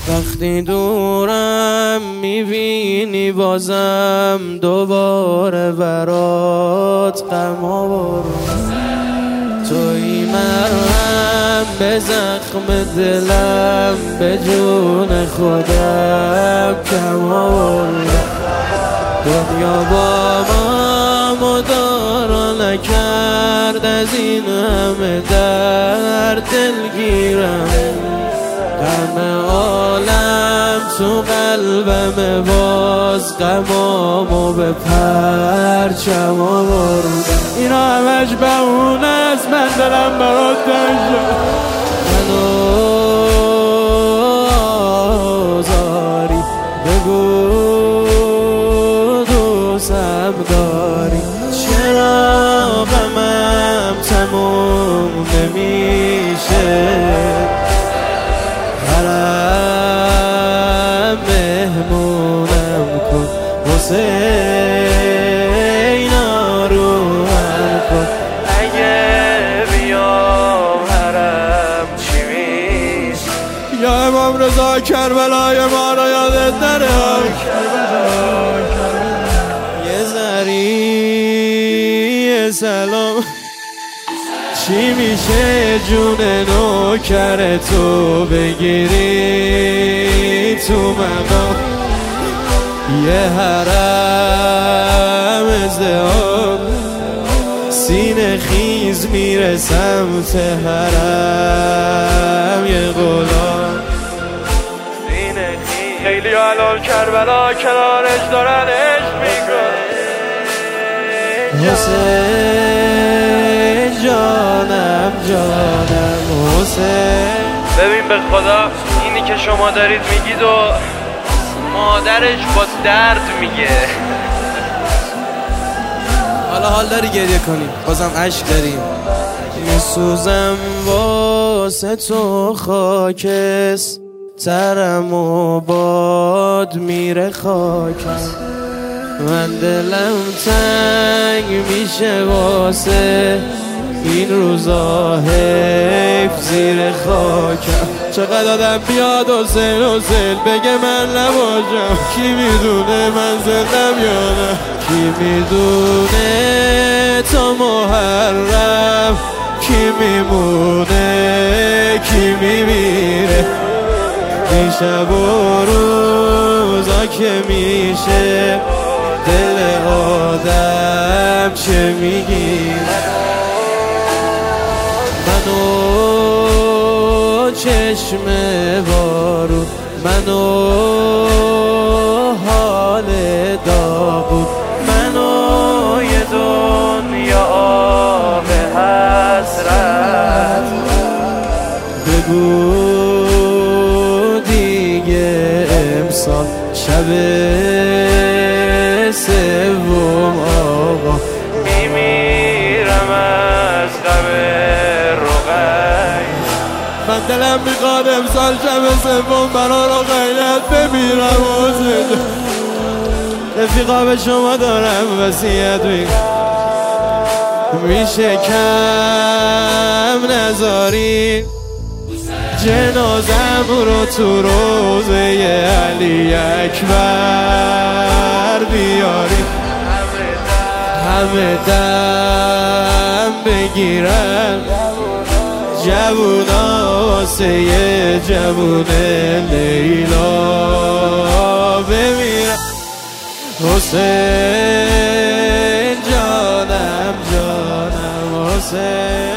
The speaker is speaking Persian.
وقتی دورم میبینی بازم دوباره برات غم آوردم. توی مرهم به زخم دلم به جون خودم کم آوردم. دنیا با ما مدارا نکرد، از این همه در دلگیرم. غم عالم تو قلبم، باز غمامو به پرچم آوردم. اینا همش بهونه است، من دلم برات تنگ شد. منو آزاری بگو دوستم داری، چرا غمم تموم نمیشه؟ حرم مهمونم کن، حسین آرومم کن. اگه بیام حرم چی میشه؟ یا امام رضا کربلای ما رو یادت نره. یه ذری سلام. چی میشه جون نوکر تو بگیری تو مقام؟ یه حرم ازدهام، سینه خیز میره سمت حرم. یه غلام سینه خیز، خیلی حلال کربلا کنارش دارن عشق میکنه. حسین جانم جانم حسین. ببین به خدا اینی که شما دارید میگید و مادرش با درد میگه. حالا حال داری گریه کنی؟ بازم عشق داریم. میسوزم واسه تو خاکس، ترم و باد میره خاکم. من دلم تنگ میشه واسه این روزا، حیف زیر خاکم. چقدر آدم بیاد حسین حسین بگه من نباشم. کی میدونه من زندم یا نه؟ کی میدونه تا محرم کی میمونه کی میمیره؟ این شب و روزا که میشه دل آدم چه میگیره؟ منو چشم بارون، منو حال داغون، منو یه دنیا آب حسرت. بگو دیگه امسال شب سوم آقا میمیرم از غم رقیب. من دلم میخواد امسال شب سوم برا رقیت بمیرم. حسین رفیقا به شما دارم وصیت میشه کم نذاری جنازم رو تو روزه علی اکبر بیاری. همه دم بگیرن جوونا واسه یه جوون لیلا بمیرن. حسین جانم جانم حسین.